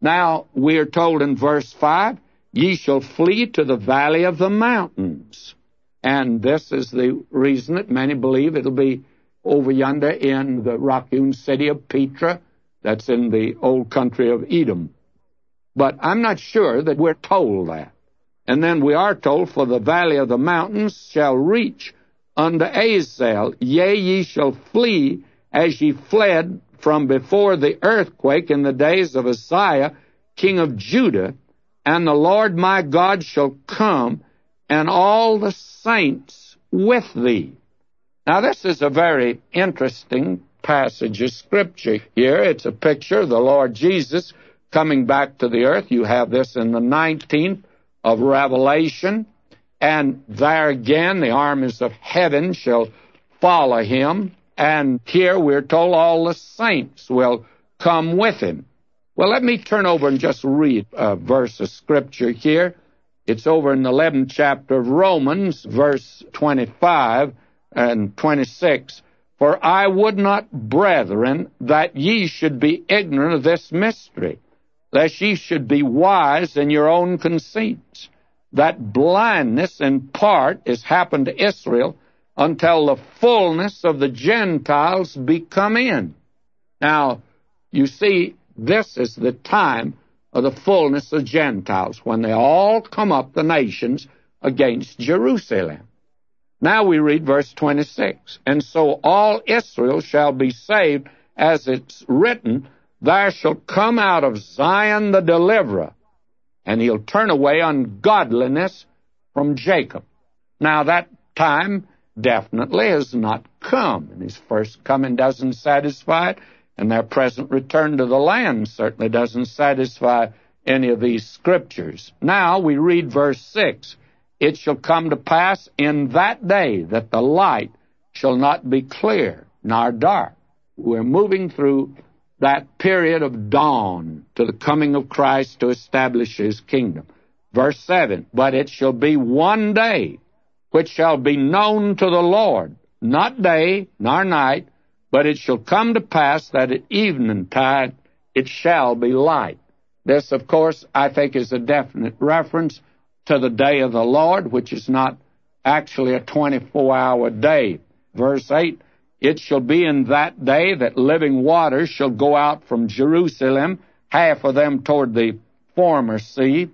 Now, we are told in verse 5, ye shall flee to the valley of the mountains. And this is the reason that many believe it'll be over yonder in the rock-hewn city of Petra, that's in the old country of Edom. But I'm not sure that we're told that. And then we are told, for the valley of the mountains shall reach unto Azel, yea, ye shall flee as ye fled from before the earthquake in the days of Uzziah, king of Judah, and the Lord my God shall come, and all the saints with thee. Now, this is a very interesting passage of Scripture here. It's a picture of the Lord Jesus coming back to the earth. You have this in the 19th of Revelation, and there again the armies of heaven shall follow him, and here we're told all the saints will come with him. Well, let me turn over and just read a verse of Scripture here. It's over in the 11th chapter of Romans, verse 25 and 26. For I would not, brethren, that ye should be ignorant of this mystery, lest ye should be wise in your own conceits, that blindness in part is happened to Israel until the fullness of the Gentiles be come in. Now, you see, this is the time of the fullness of Gentiles, when they all come up, the nations, against Jerusalem. Now we read verse 26. And so all Israel shall be saved, as it's written, there shall come out of Zion the deliverer, and he'll turn away ungodliness from Jacob. Now that time definitely has not come, and his first coming doesn't satisfy it, and their present return to the land certainly doesn't satisfy any of these scriptures. Now we read verse 6. It shall come to pass in that day that the light shall not be clear nor dark. We're moving through that period of dawn to the coming of Christ to establish his kingdom. Verse 7, but it shall be one day which shall be known to the Lord, not day nor night, but it shall come to pass that at eventide it shall be light. This, of course, I think is a definite reference to the day of the Lord, which is not actually a 24-hour day. Verse 8, it shall be in that day that living waters shall go out from Jerusalem, half of them toward the former sea,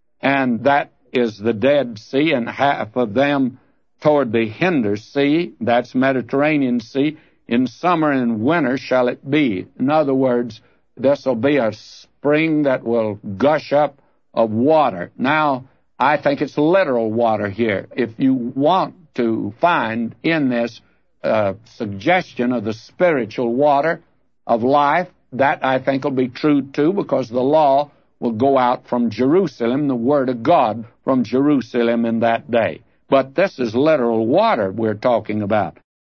and that is the Dead Sea, and half of them toward the hinder sea, that's Mediterranean Sea. In summer and winter shall it be. In other words, this will be a spring that will gush up of water. Now, I think it's literal water here. If you want to find in this suggestion of the spiritual water of life, that I think will be true too, because the law will go out from Jerusalem, the Word of God from Jerusalem in that day. But this is literal water we're talking about.